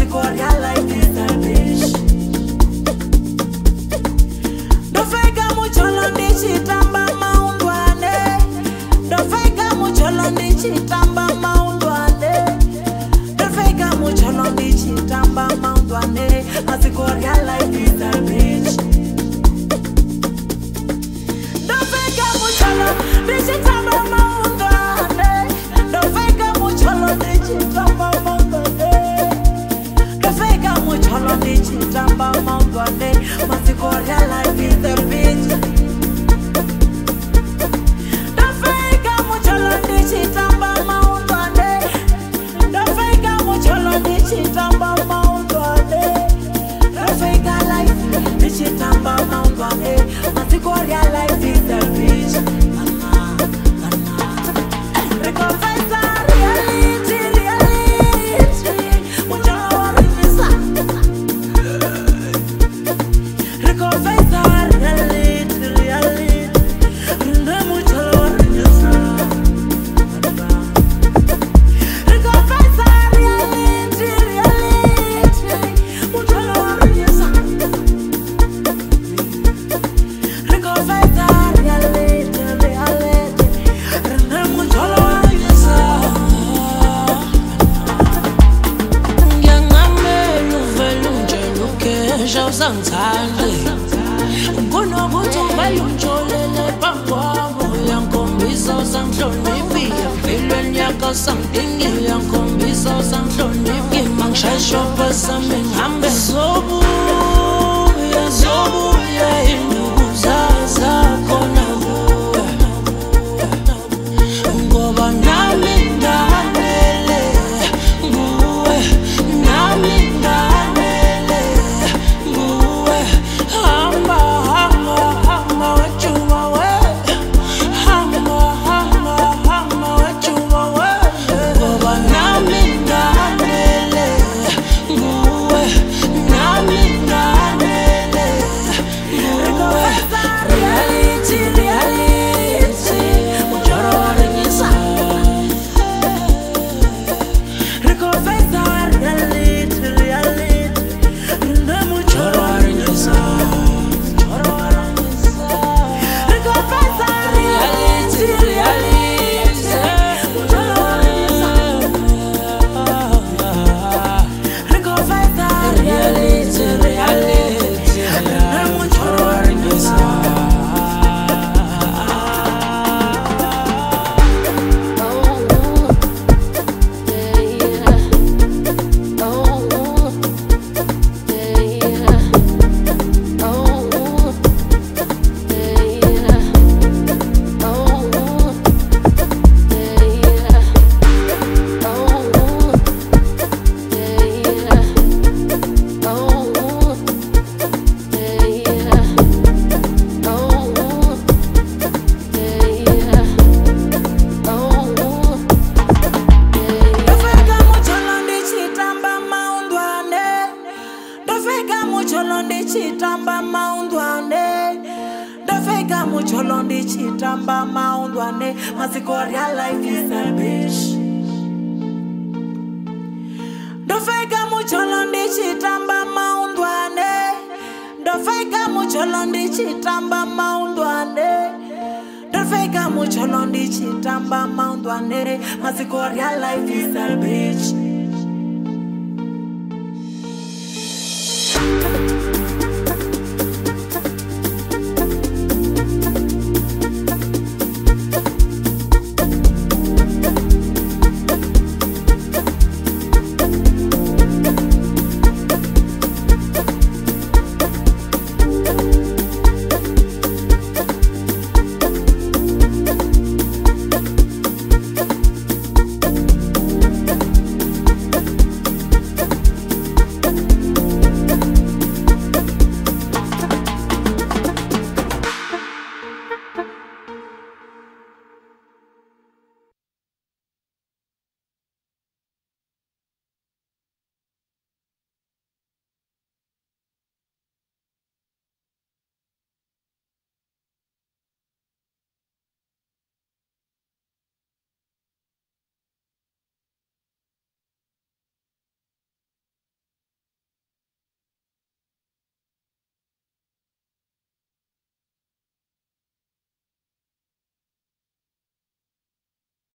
masiko real life is a bitch. Dofeka mucholo ndichitamba maundwane, dofeka mucholo ndichitamba maundwane, dofeka mucholo ndichitamba maundwane, masiko real life is a bitch. Dofeka mucholo ndichitamba maundwane, dofeka mucholo ndichitamba maundwane, dofeka mucholo ndichitamba maundwane, masiko real life is a bitch. Dofeka mucholo ndichitamba maundwane, dofeka mucholo ndichitamba maundwane, dofeka life ndichitamba maundwane, masiko real life is a bitch. Reconfessa reality, mucholo warinisa. Reconfessa reality, mucholo warinisa. Reconfessa reality, mucholo warinisa. Reconfessa reality, mucholo warinisa. Ngiyangamela uvela unjeluke shawusangithande kunokuthi uvele ungijolele phambi kwami uyangikhombisa usangihloniphi empilweni yakho sangidingile uyangikhombisa usangihloniphi mangishayishopa sami ngihambe zobuya induza zakhona kuwe ngoba nami nganele nguwe nami nganele nguwe hamba wajuma we hamba wajuma we ngoba nami nganele nguwe nami nganele nguwe Reality, mucholo warinisa. Reconfessa reality, mucholo warinisa. Reconfessa reality, mucholo warinisa. Reconfessa reality, mucholo warinisa. Dofeka mucholo ndichitamba maundwane, dofeka mucholo ndichitamba maundwane, dofeka mucholo ndichitamba maundwane, masiko real life is a bitch. Dofeka mucholo ndichitamba maundwane, dofeka mucholo ndichitamba maundwane, dofeka mucholo ndichitamba maundwane, masiko real life is a bitch.